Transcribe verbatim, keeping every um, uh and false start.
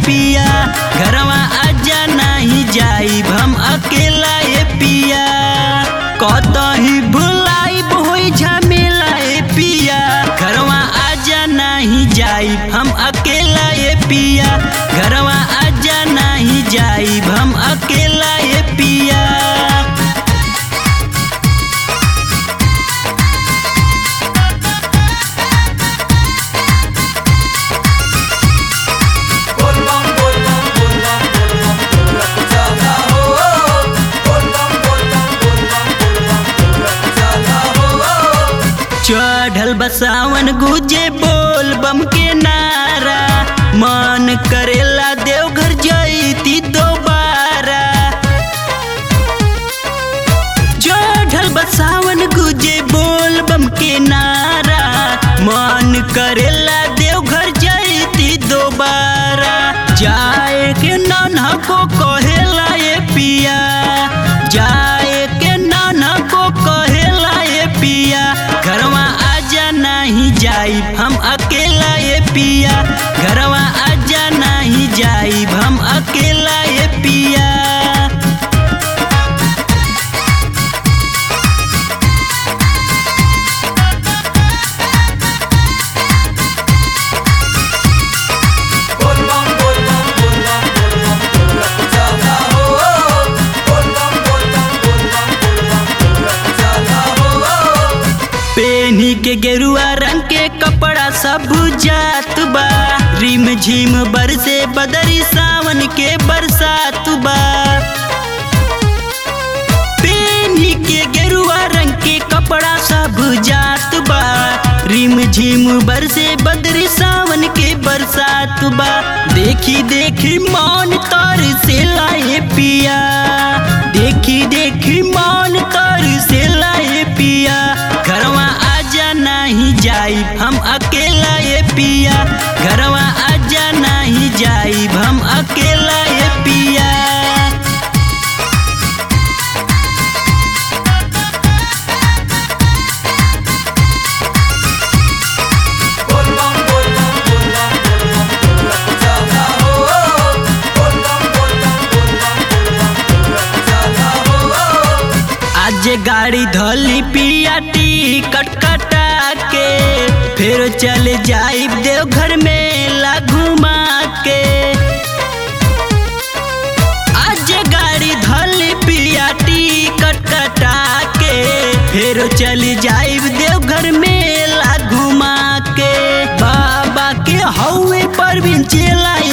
पिया, घरवा आजा नहीं जाइब हम अकेला ए पिया। कतही भुलाइब होई झमेला ए पिया, घरवा आजा नहीं जाइब हम अकेला ए पिया, घरवा आजा नहीं जाइब हम अकेला ए पिया। चढ़ल बसावन गुजे बोल बम के नारा, मन करेला देवघर जईती दोबारा। चढ़ल बसावन गुजे बोल बम के नारा, मन करेला देवघर जईती दोबारा। जाए के नाना को कहेला ए पिया, जाए के नाना को कहेला ए पिया, घरवा आजा नहीं जाइब हम अकेला ए पिया, घरवा आजा नहीं जाइब हम अकेला ए पिया। पेनी के गेरुआ रंग के कपड़ा सब जात बा, रिम झिम बरसे बदरी सावन के बरसात बा। पेनी के गेरुआ रंग के कपड़ा सब जात बा, रिम झिम बरसे बदरी सावन के बरसात बा। देखी देखी मान तर से लाए पिया, देखी देखी मान तर से लाए पिया, घरवा आजा नहीं जाइब हम अकेला ए पिया, घरवा आजा नहीं जाइब हम अकेला ए पिया। आज गाड़ी धोली पिया टिकट कटा के, फिर चले जाइब देवघर मेला घुमा के। आज गाड़ी धोली पिया टिकट कटा के, फिर चले जाइब देवघर मेला घुमा के। बाबा के हौवे पर भी चला